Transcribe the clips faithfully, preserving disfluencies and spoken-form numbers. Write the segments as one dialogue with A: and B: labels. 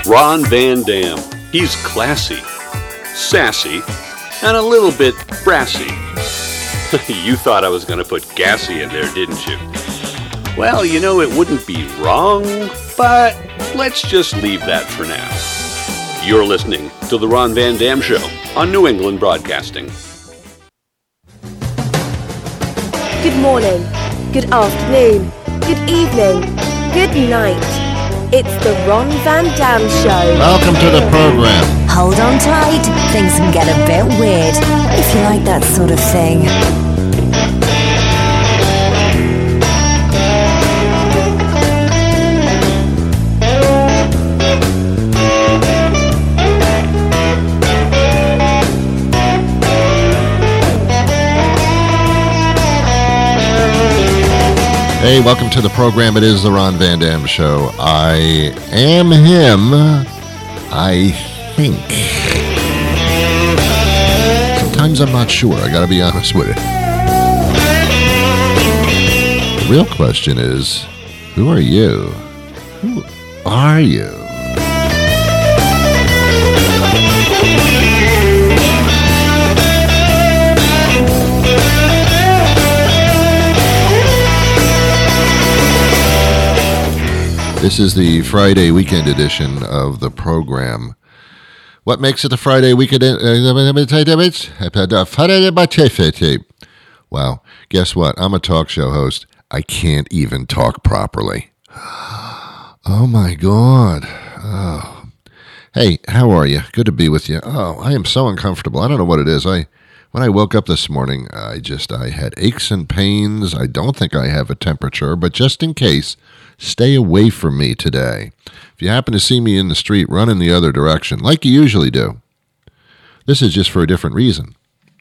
A: Ron Van Dam. He's classy, sassy, and a little bit brassy. You thought I was going to put gassy in there, didn't you? Well, you know, it wouldn't be wrong, but let's just leave that for now. You're listening to The Ron Van Dam Show on New England Broadcasting.
B: Good morning, good afternoon, good evening, good night. It's The Ron Van Dam Show.
C: Welcome to the program.
D: Hold on tight, things can get a bit weird, if you like that sort of thing.
C: Hey, welcome to the program. It is the Ron Van Dam Show. I am him, I think. Sometimes I'm not sure. I got to be honest with it. The real question is, who are you? Who are you? This is the Friday weekend edition of the program. What makes it the Friday weekend? Wow, guess what? I'm a talk show host. I can't even talk properly. Oh my God. Oh. Hey, how are you? Good to be with you. Oh, I am so uncomfortable. I don't know what it is. I when I woke up this morning, I just I had aches and pains. I don't think I have a temperature, but just in case, stay away from me today. If you happen to see me in the street, run in the other direction, like you usually do. This is just for a different reason.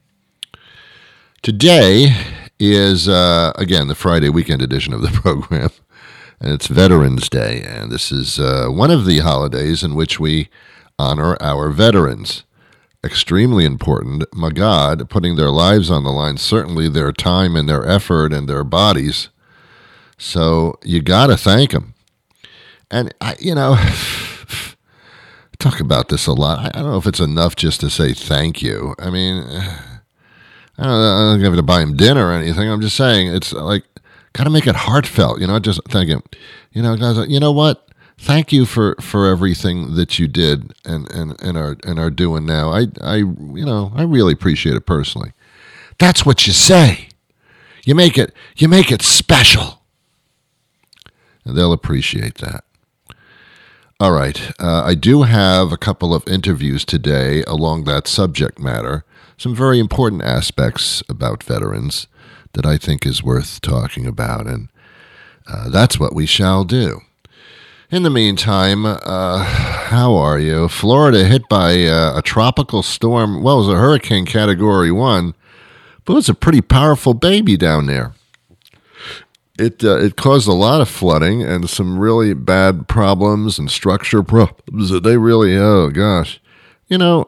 C: Today is, uh, again, the Friday weekend edition of the program, and it's Veterans Day, and this is uh, one of the holidays in which we honor our veterans. Extremely important. My God, putting their lives on the line, certainly their time and their effort and their bodies. So you got to thank them. And, I, you know, I talk about this a lot. I don't know if it's enough just to say thank you. I mean, I don't, I don't have to buy him dinner or anything. I'm just saying it's like, got to make it heartfelt, you know, just thank him. You know, guys, you know what? Thank you for, for everything that you did and, and, and, are, and are doing now. I, I, you know, I really appreciate it personally. That's what you say. You make it, you make it special. And they'll appreciate that. All right. Uh, I do have a couple of interviews today along that subject matter. Some very important aspects about veterans that I think is worth talking about. And uh, that's what we shall do. In the meantime, uh, how are you? Florida hit by uh, a tropical storm. Well, it was a hurricane category one, but it was a pretty powerful baby down there. It uh, it caused a lot of flooding and some really bad problems and structure problems that they really, oh gosh. You know,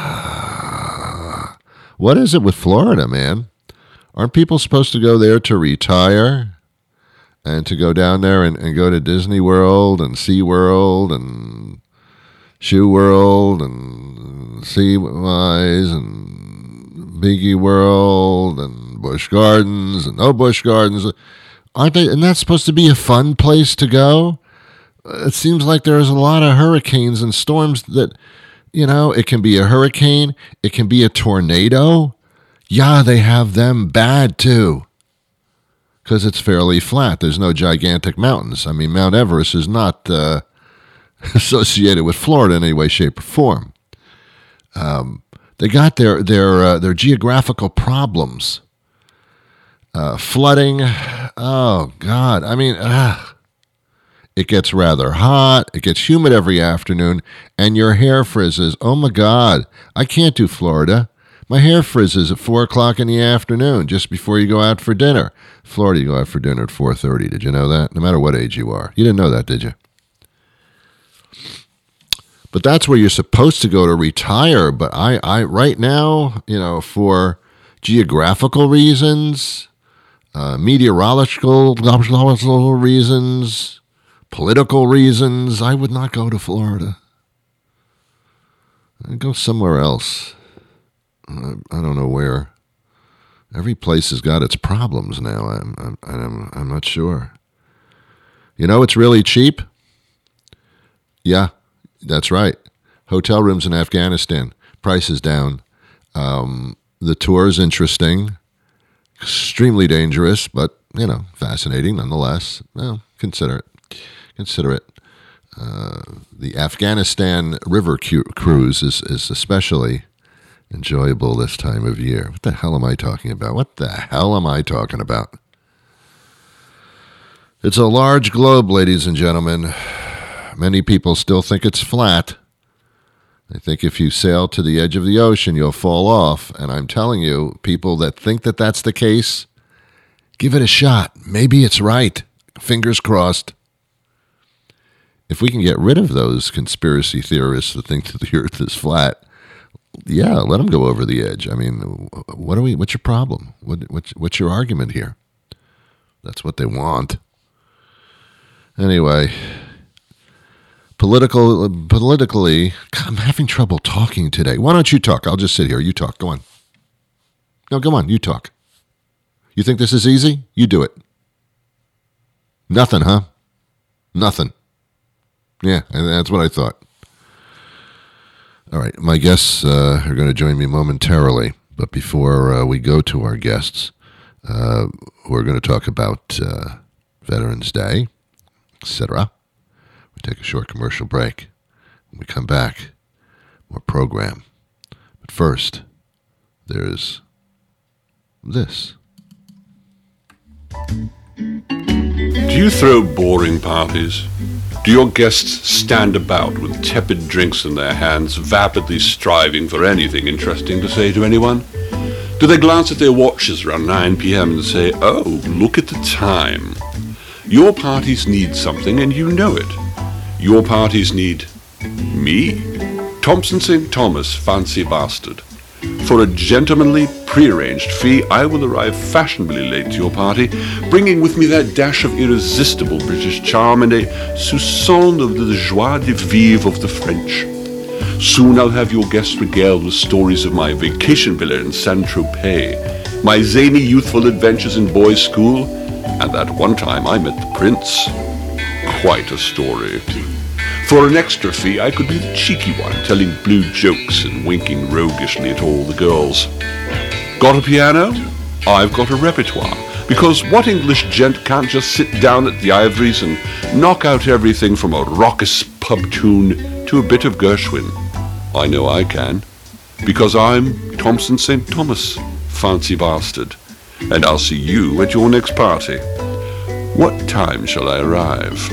C: what is it with Florida, man? Aren't people supposed to go there to retire and to go down there and, and go to Disney World and Sea World and Shoe World and Sea Wise and Biggie World and Busch Gardens and no Busch Gardens? Aren't they? Isn't that supposed to be a fun place to go? It seems like there's a lot of hurricanes and storms that, you know, it can be a hurricane. It can be a tornado. Yeah, they have them bad too. Because it's fairly flat. There's no gigantic mountains. I mean, Mount Everest is not uh, associated with Florida in any way, shape, or form. Um, they got their, their, uh, their geographical problems. Uh, flooding, oh, God. I mean, ah, it gets rather hot. It gets humid every afternoon, and your hair frizzes. Oh, my God. I can't do Florida. My hair frizzes at four o'clock in the afternoon, just before you go out for dinner. Florida, you go out for dinner at four thirty. Did you know that? No matter what age you are. You didn't know that, did you? But that's where you're supposed to go to retire. But I, I right now, you know, for geographical reasons, uh, meteorological reasons, political reasons, I would not go to Florida. I'd go somewhere else. I, I don't know where. Every place has got its problems now. I'm, I'm, I'm, I'm not sure. You know, it's really cheap. Yeah, that's right. Hotel rooms in Afghanistan, prices down. Um, the tour is interesting, extremely dangerous, but, you know, fascinating nonetheless. Well, consider it. Consider it. Uh, the Afghanistan river cu- cruise is, is especially enjoyable this time of year. What the hell am I talking about? What the hell am I talking about? It's a large globe, ladies and gentlemen. Many people still think it's flat. They think if you sail to the edge of the ocean, you'll fall off. And I'm telling you, people that think that that's the case, give it a shot. Maybe it's right. Fingers crossed. If we can get rid of those conspiracy theorists that think that the earth is flat, yeah, let them go over the edge. I mean, what are we? What's your problem? What, what's, what's your argument here? That's what they want. Anyway, political, politically, God, I'm having trouble talking today. Why don't you talk? I'll just sit here. You talk. Go on. No, go on. You talk. You think this is easy? You do it. Nothing, huh? Nothing. Yeah, that's what I thought. All right, my guests uh, are going to join me momentarily, but before uh, we go to our guests, uh, we're going to talk about uh, Veterans Day, et cetera. We take a short commercial break. When we come back, more program. But first, there's this.
A: Do you throw boring parties? Do your guests stand about with tepid drinks in their hands, vapidly striving for anything interesting to say to anyone? Do they glance at their watches around nine p.m. and say, "Oh, look at the time"? Your parties need something, and you know it. Your parties need me, Thompson Saint Thomas, fancy bastard. For a gentlemanly, prearranged fee, I will arrive fashionably late to your party, bringing with me that dash of irresistible British charm and a soupçon of the joie de vivre of the French. Soon I'll have your guests regaled with stories of my vacation villa in Saint-Tropez, my zany youthful adventures in boys' school, and that one time I met the prince. Quite a story. For an extra fee, I could be the cheeky one, telling blue jokes and winking roguishly at all the girls. Got a piano? I've got a repertoire. Because what English gent can't just sit down at the Ivories and knock out everything from a raucous pub tune to a bit of Gershwin? I know I can. Because I'm Thompson Saint Thomas, fancy bastard. And I'll see you at your next party. What time shall I arrive?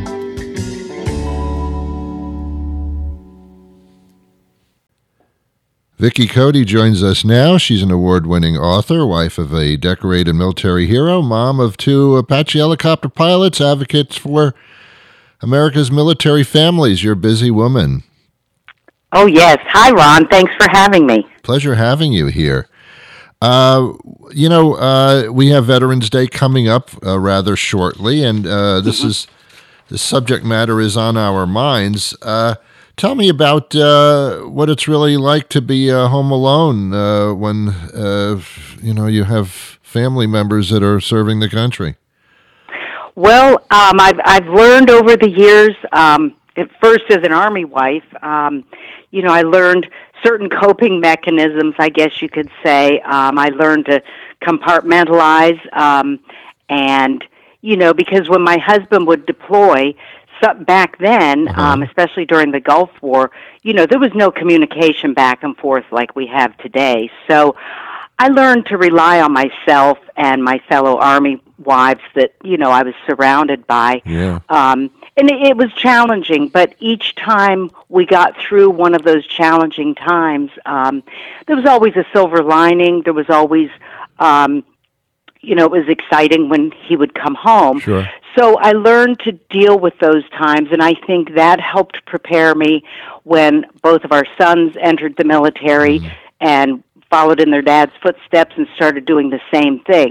C: Vicki Cody joins us now. She's an award-winning author, wife of a decorated military hero, mom of two Apache helicopter pilots, advocates for America's military families. You're a busy woman.
E: Oh, yes. Hi, Ron. Thanks for having me.
C: Pleasure having you here. Uh, you know, uh, we have Veterans Day coming up uh, rather shortly, and uh, this mm-hmm. is the subject matter is on our minds. Uh Tell me about uh, what it's really like to be uh, home alone uh, when, uh, you know, you have family members that are serving the country.
E: Well, um, I've, I've learned over the years, um, at first as an Army wife, um, you know, I learned certain coping mechanisms, I guess you could say. Um, I learned to compartmentalize um, and, you know, because when my husband would deploy, back then, uh-huh. um, especially during the Gulf War, you know, there was no communication back and forth like we have today. So I learned to rely on myself and my fellow Army wives that, you know, I was surrounded by.
C: Yeah.
E: Um, and it, it was challenging, but each time we got through one of those challenging times, um, there was always a silver lining. There was always, um, you know, it was exciting when he would come home.
C: Sure.
E: So I learned to deal with those times, and I think that helped prepare me when both of our sons entered the military mm. and followed in their dad's footsteps and started doing the same thing.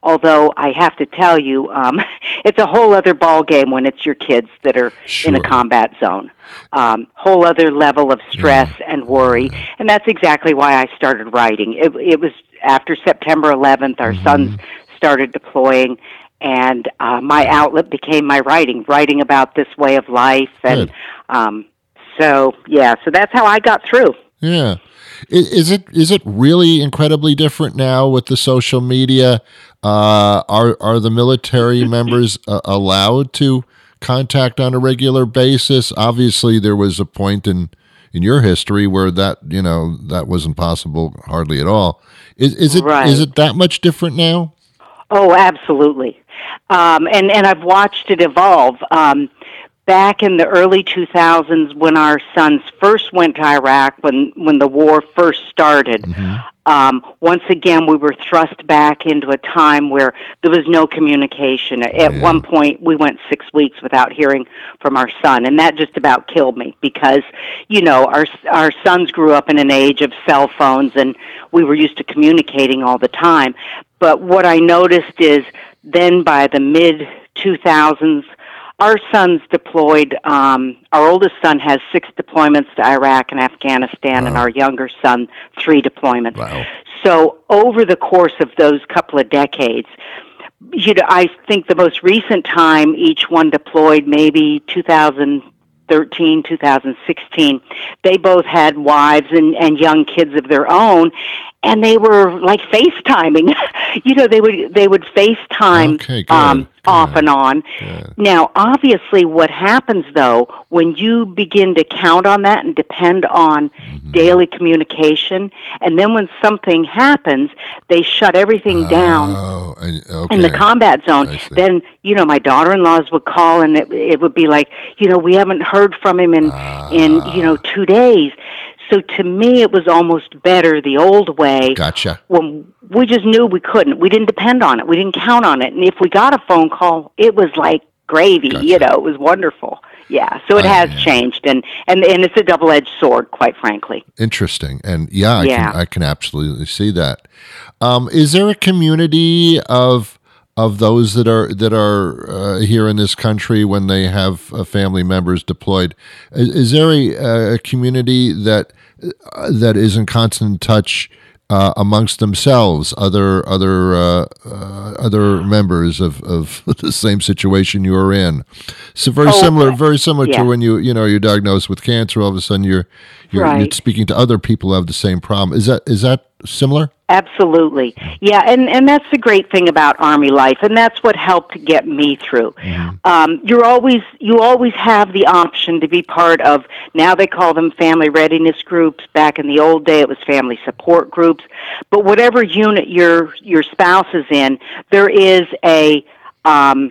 E: Although I have to tell you, um, it's a whole other ball game when it's your kids that are
C: Sure.
E: in a combat zone. Um, whole other level of stress
C: Yeah.
E: and worry, and that's exactly why I started writing. It, it was after September eleventh, our
C: Mm-hmm.
E: sons started deploying, and uh, my outlet became my writing, writing about this way of life, and
C: Good.
E: um, so yeah, so that's how I got through.
C: Yeah. Is, is it is it really incredibly different now with the social media? Uh, are are the military members uh, allowed to contact on a regular basis? Obviously, there was a point in in your history where that you know that wasn't possible hardly at all. Is is it
E: Right.
C: is it that much different now?
E: Oh, absolutely. Um, and, and I've watched it evolve. Um, back in the early two thousands, when our sons first went to Iraq, when, when the war first started, um, once again, we were thrust back into a time where there was no communication. At
C: Yeah.
E: one point, we went six weeks without hearing from our son, and that just about killed me because, you know, our our sons grew up in an age of cell phones, and we were used to communicating all the time. But what I noticed is then by the mid two thousands, our sons deployed. Um, our oldest son has six deployments to Iraq and Afghanistan, and
C: Wow.
E: our younger son, three deployments.
C: Wow.
E: So over the course of those couple of decades, you know, I think the most recent time each one deployed, maybe two thousand thirteen, two thousand sixteen, they both had wives and, and young kids of their own, and they were like FaceTiming. you know, they would they would FaceTime
C: Okay, good,
E: um,
C: good.
E: off and on.
C: Good.
E: Now, obviously, what happens though when you begin to count on that and depend on
C: Mm-hmm.
E: daily communication, and then when something happens, they shut everything down
C: Oh, I- okay.
E: in the combat zone,
C: I see.
E: then, you know, my daughter-in-laws would call and it, it would be like, you know, we haven't heard from him in, in, you know, two days. So to me, it was almost better the old way
C: Gotcha.
E: when we just knew we couldn't. We didn't depend on it. We didn't count on it. And if we got a phone call, it was like gravy,
C: Gotcha.
E: you know, it was wonderful. Yeah, so it
C: I-
E: has changed, and, and, and it's a double-edged sword, quite frankly.
C: Interesting, and yeah, I
E: Yeah.
C: can I can absolutely see that. Um, is there a community of of those that are that are uh, here in this country when they have uh, family members deployed? Is, is there a, a community that uh, that is in constant touch uh, amongst themselves, other other uh, uh, other members of, of the same situation you are in? So very
E: Oh,
C: similar, very similar
E: yeah.
C: to when you you know you're diagnosed with cancer. All of a sudden, you're you're, you're
E: Right.
C: speaking to other people who have the same problem. Is that is that similar?
E: Absolutely. Yeah, and, and that's the great thing about Army life, and that's what helped get me through. Um, you're always you always have the option to be part of, now they call them family readiness groups. Back in the old day it was family support groups. But whatever unit your your spouse is in, there is a um,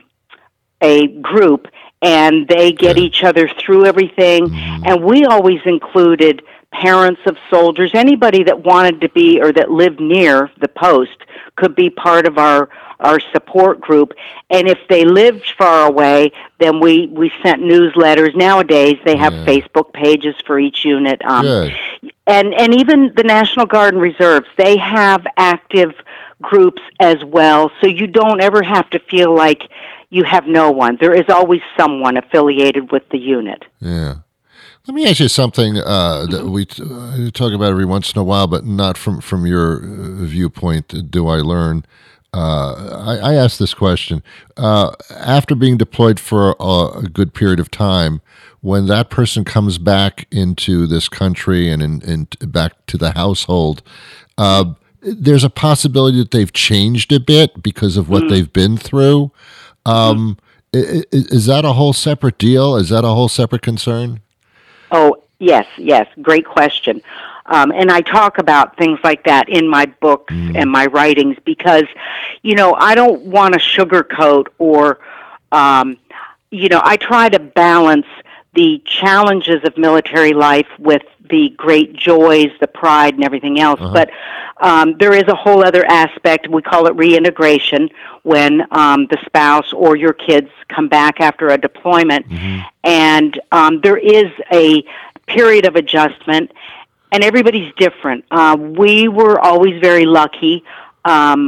E: a group, and they get
C: Good.
E: each other through everything. And we always included parents of soldiers, anybody that wanted to be or that lived near the post could be part of our our support group. And if they lived far away, then we we sent newsletters. Nowadays they have
C: Yeah.
E: Facebook pages for each unit. Um,
C: Good.
E: and and even the National Guard and Reserves, they have active groups as well. So you don't ever have to feel like you have no one. There is always someone affiliated with the unit.
C: Yeah. Let me ask you something uh, that we t- uh, talk about every once in a while, but not from, from your uh, viewpoint. Do I learn? Uh, I, I asked this question. Uh, after being deployed for a, a good period of time, when that person comes back into this country and in, in, back to the household, uh, there's a possibility that they've changed a bit because of what they've been through. Um, i- i- is that a whole separate deal? Is that a whole separate concern?
E: Oh, yes, yes. Great question. Um, and I talk about things like that in my books and my writings because, you know, I don't want to sugarcoat or, um, you know, I try to balance the challenges of military life with the great joys, the pride, and everything else. But um, there is a whole other aspect. We call it reintegration, when um, the spouse or your kids come back after a deployment. And um, there is a period of adjustment, and everybody's different. Uh, we were always very lucky. Um,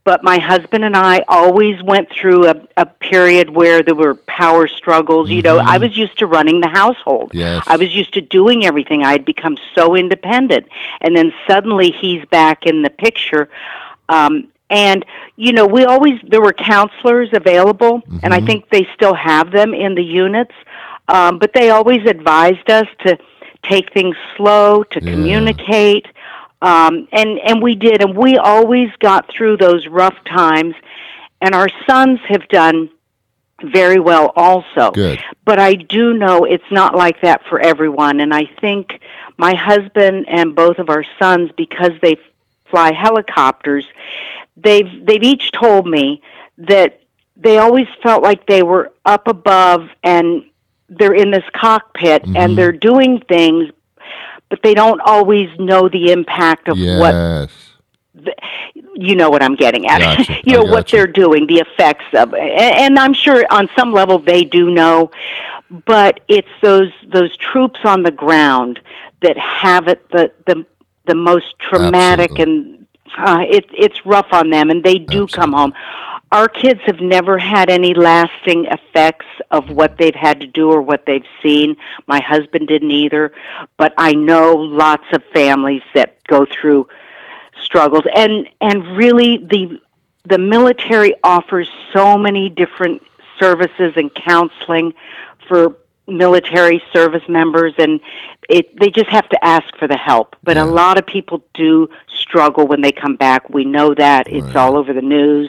E: but my husband and I always went through a, a period where there were power struggles. You know, I was used to running the household.
C: Yes.
E: I was used to doing everything. I had become so independent. And then suddenly he's back in the picture. Um, and, you know, we always, there were counselors available, mm-hmm. and I think they still have them in the units. Um, but they always advised us to take things slow, to yeah. communicate. Um, and, and we did, and we always got through those rough times, and our sons have done very well also.
C: Good.
E: But I do know it's not like that for everyone, and I think my husband and both of our sons, because they fly helicopters, they've, they've each told me that they always felt like they were up above, and they're in this cockpit, mm-hmm. and they're doing things, but they don't always know the impact of
C: yes.
E: what, the, you know what I'm getting at,
C: gotcha.
E: you know,
C: gotcha.
E: what they're doing, the effects of, and, and I'm sure on some level they do know, but it's those, those troops on the ground that have it the, the, the most traumatic Absolutely. and uh, it, it's rough on them, and they do Absolutely. come home. Our kids have never had any lasting effects of what they've had to do or what they've seen. My husband didn't either, but I know lots of families that go through struggles. And and really, the the military offers so many different services and counseling for military service members, and it they just have to ask for the help. But yeah. a lot of people do struggle when they come back. We know that. It's right. all over the news.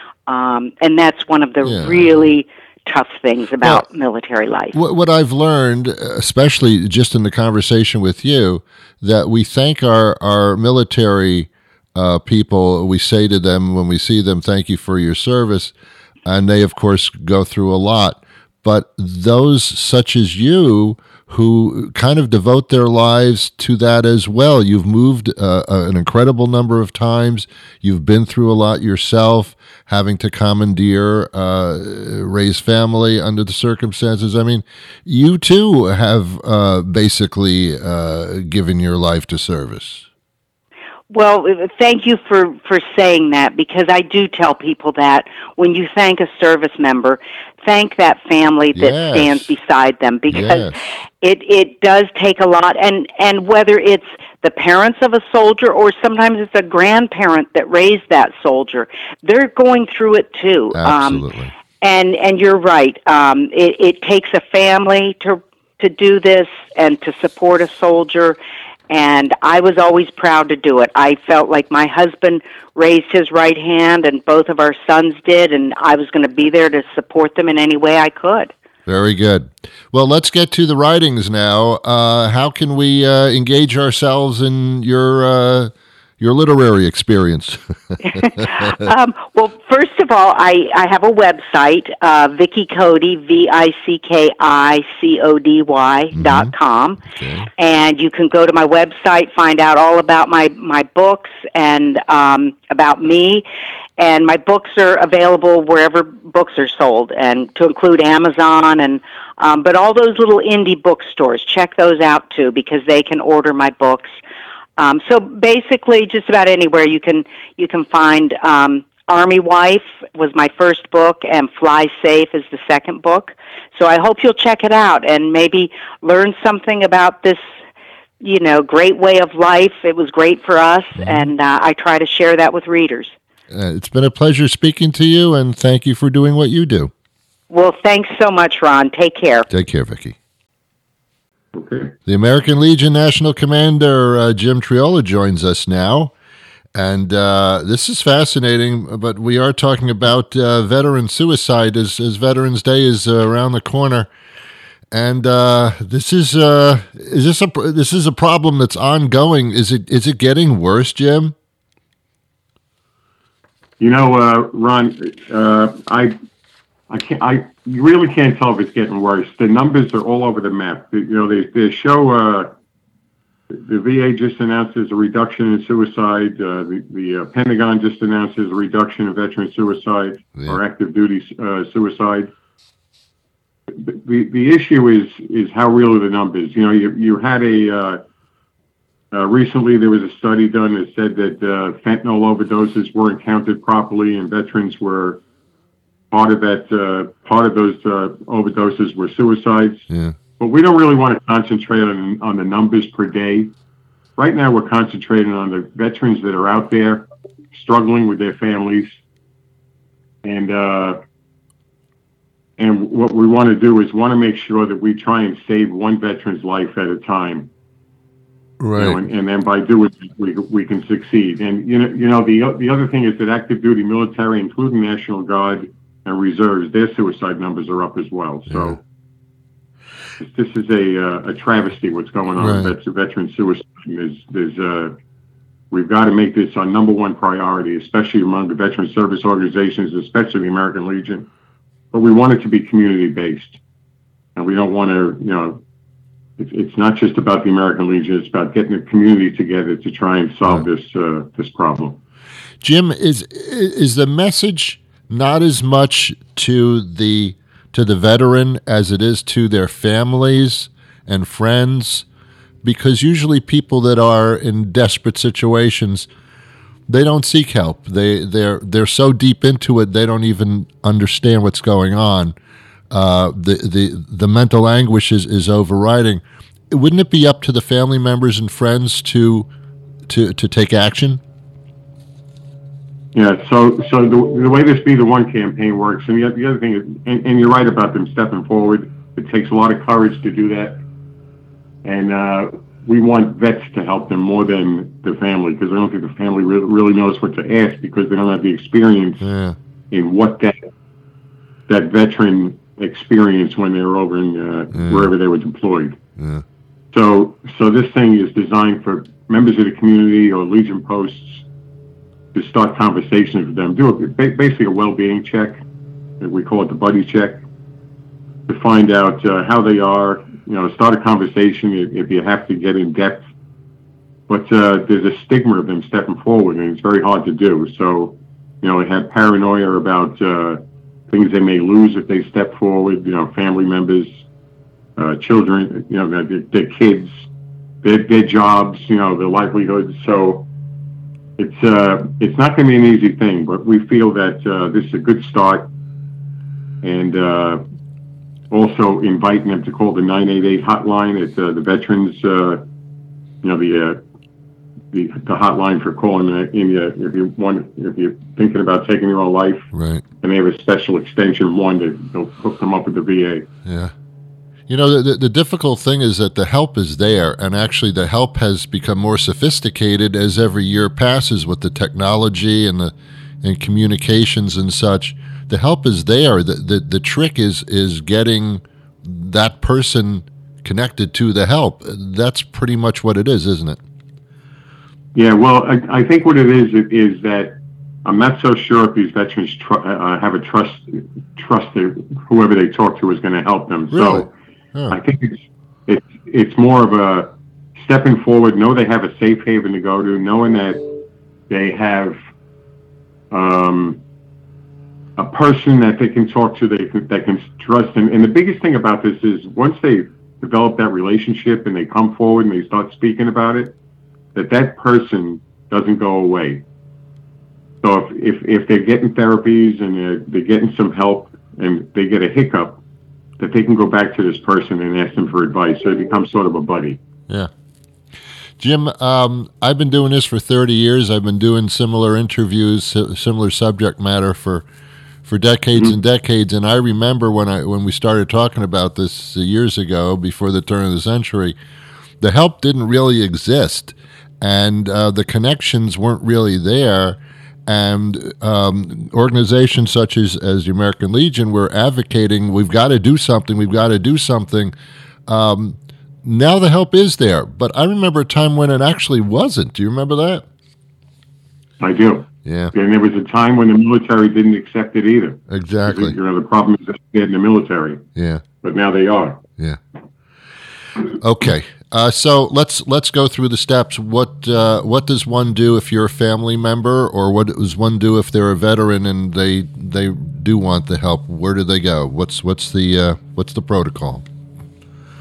E: Um, and that's one of the yeah. really tough things about well, military life.
C: What I've learned, especially just in the conversation with you, that we thank our, our military uh, people. We say to them when we see them, thank you for your service. And they, of course, go through a lot. But those such as you who kind of devote their lives to that as well. You've moved uh, an incredible number of times. You've been through a lot yourself, having to commandeer, uh, raise family under the circumstances. I mean, you too have uh, basically uh, given your life to service.
E: Well, thank you for, for saying that, because I do tell people that when you thank a service member, thank that family that yes. stands beside them, because yes. it, it does take a lot. And, and whether it's the parents of a soldier or sometimes it's a grandparent that raised that soldier, they're going through it too.
C: Absolutely.
E: Um, and, and you're right. Um, it, it takes a family to, to do this and to support a soldier. And I was always proud to do it. I felt like my husband raised his right hand, and both of our sons did, and I was going to be there to support them in any way I could.
C: Very good. Well, let's get to the writings now. Uh, how can we uh, engage ourselves in your uh, your literary experience?
E: um, well, first of all, I, I have a website, uh, Vicki Cody, V I C K I C O D Y mm-hmm. dot com. Okay. And you can go to my website, find out all about my, my books and um, about me. And my books are available wherever books are sold, and to include Amazon, and um, but all those little indie bookstores, check those out too, because they can order my books. Um, so basically, just about anywhere you can you can find um, Army Wife was my first book, and Fly Safe is the second book. So I hope you'll check it out and maybe learn something about this, you know, great way of life. It was great for us, mm-hmm. and uh, I try to share that with readers.
C: Uh, it's been a pleasure speaking to you, and thank you for doing what you do.
E: Well, thanks so much, Ron. Take care.
C: Take care, Vicki.
F: Okay.
C: The American Legion National Commander, uh, Jim Triola, joins us now. And uh, this is fascinating, but we are talking about uh, veteran suicide as, as Veterans Day is uh, around the corner. And uh, this is uh, is this a this is a problem that's ongoing. Is it is it getting worse, Jim?
F: You know, uh, Ron, uh, I I can't I you really can't tell if it's getting worse. The numbers are all over the map. You know, they they show. Uh, The V A just announced there's a reduction in suicide. Uh, the the uh, Pentagon just announced there's a reduction in veteran suicide yeah. or active duty uh, suicide. The, the the issue is is how real are the numbers? You know, you you had a uh, Uh, recently, there was a study done that said that uh, fentanyl overdoses weren't counted properly, and veterans were part of that. Uh, part of those uh, overdoses were suicides.
C: Yeah.
F: But we don't really want to concentrate on on the numbers per day. Right now, we're concentrating on the veterans that are out there struggling with their families, and uh, and what we want to do is want to make sure that we try and save one veteran's life at a time.
C: Right.
F: You know, and, and then by doing it, we we can succeed. And you know, you know, the the other thing is that active duty military, including National Guard and reserves, their suicide numbers are up as well. So
C: Yeah.
F: this is a uh, a travesty what's going on
C: Right.
F: with veteran suicide. There's there's uh, we've got to make this our number one priority, especially among the veteran service organizations, especially the American Legion. But we want it to be community based, and we don't want to, you know. It's, it's not just about the American Legion. It's about getting the community together to try and solve this uh, this problem.
C: Jim, is is the message not as much to the to the veteran as it is to their families and friends? Because usually people that are in desperate situations, they don't seek help. They they're they're so deep into it they don't even understand what's going on. Uh, the the the mental anguish is, is overriding. Wouldn't it be up to the family members and friends to to to take action?
F: Yeah. So so the, the way this Be the One campaign works, and the, the other thing is, and, and you're right about them stepping forward. It takes a lot of courage to do that, and uh, we want vets to help them more than the family, because I don't think the family really, really knows what to ask, because they don't have the experience
C: Yeah.
F: in what that that veteran experience when they were over in uh,
C: Yeah.
F: wherever they were deployed.
C: Yeah.
F: So, so this thing is designed for members of the community or Legion posts to start conversations with them. Do a, basically a well-being check. We call it the buddy check, to find out uh, how they are. You know, start a conversation if, if you have to get in depth. But uh, there's a stigma of them stepping forward, and it's very hard to do. So, you know, they have paranoia about uh, things they may lose if they step forward. You know, family members, uh, children, you know, their, their kids, their, their jobs, you know, their livelihoods. So it's uh, it's not going to be an easy thing, but we feel that uh, this is a good start, and uh, also inviting them to call the nine eight eight hotline at uh, the veterans, uh, you know, the, uh, the the hotline for calling in uh, if you want, if you're thinking about taking your own life.
C: Right.
F: And they have a special extension one that they'll hook them up with the V A.
C: Yeah. You know, the, the the difficult thing is that the help is there, and actually the help has become more sophisticated as every year passes with the technology and the and communications and such. The help is there. The the, the trick is is getting that person connected to the help. That's pretty much what it is, isn't it?
F: Yeah, well, I, I think what it is it is that I'm not so sure if these veterans tr- uh, have a trust trust that whoever they talk to is going to help them.
C: Really?
F: So
C: Huh.
F: I think it's it's it's more of a stepping forward. Know they have a safe haven to go to, knowing that they have um, a person that they can talk to, they can, that can trust. And, and the biggest thing about this is once they develop that relationship and they come forward and they start speaking about it, that that person doesn't go away. So if, if, if they're getting therapies and they're, they're getting some help and they get a hiccup, that they can go back to this person and ask them for advice. So it becomes sort of a buddy.
C: Yeah. Jim, um, I've been doing this for thirty years. I've been doing similar interviews, similar subject matter for for decades
F: Mm-hmm.
C: and decades. And I remember when I when we started talking about this years ago, before the turn of the century, the help didn't really exist, and uh, the connections weren't really there. And um, organizations such as, as the American Legion were advocating, we've got to do something, we've got to do something. Um, now the help is there, but I remember a time when it actually wasn't. Do you remember that?
F: I do.
C: Yeah.
F: And there was a time when the military didn't accept it either.
C: Exactly.
F: You know, the problem is that they're in the military,
C: Yeah.
F: but now they are.
C: Yeah. Okay. Uh, so let's let's go through the steps. What uh, what does one do if you're a family member, or what does one do if they're a veteran and they they do want the help? Where do they go? What's what's the uh, what's the protocol?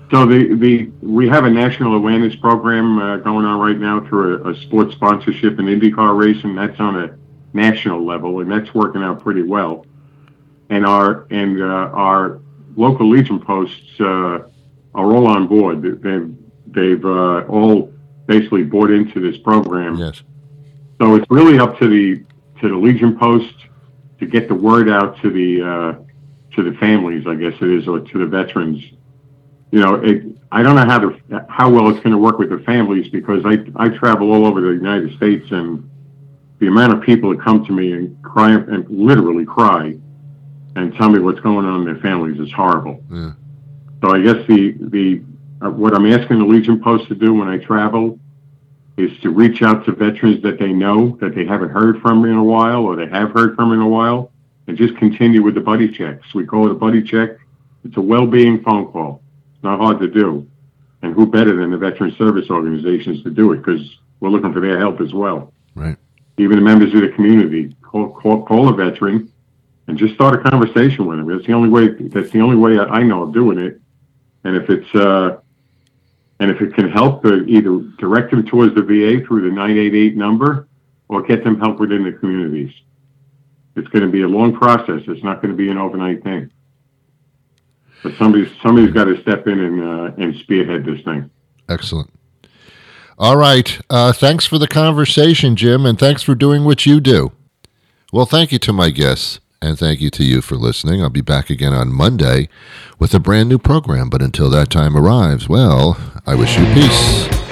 F: So the, the we have a national awareness program uh, going on right now through a, a sports sponsorship and IndyCar racing. That's on a national level, and that's working out pretty well. And our and uh, our local Legion posts uh, are all on board. They've they've uh, all basically bought into this program.
C: Yes.
F: So it's really up to the to the Legion post to get the word out to the uh, to the families, I guess it is, or to the veterans. You know, it, I don't know how to how well it's going to work with the families, because I I travel all over the United States, and the amount of people that come to me and cry and literally cry and tell me what's going on in their families is horrible.
C: Yeah.
F: So I guess the the uh, what I'm asking the Legion Post to do when I travel is to reach out to veterans that they know that they haven't heard from in a while, or they have heard from in a while, and just continue with the buddy checks. We call it a buddy check. It's a well-being phone call. It's not hard to do. And who better than the veteran service organizations to do it, because we're looking for their help as well.
C: Right.
F: Even the members of the community, call, call, call a veteran and just start a conversation with them. That's the only way. That's the only way I know of doing it. And if it's uh, and if it can help, uh, either direct them towards the V A through the nine eight eight number, or get them help within the communities. It's going to be a long process. It's not going to be an overnight thing. But somebody's somebody's got to step in and uh, and spearhead this thing.
C: Excellent. All right. Uh, thanks for the conversation, Jim, and thanks for doing what you do. Well, thank you to my guests, and thank you to you for listening. I'll be back again on Monday with a brand new program, but until that time arrives, well, I wish you peace.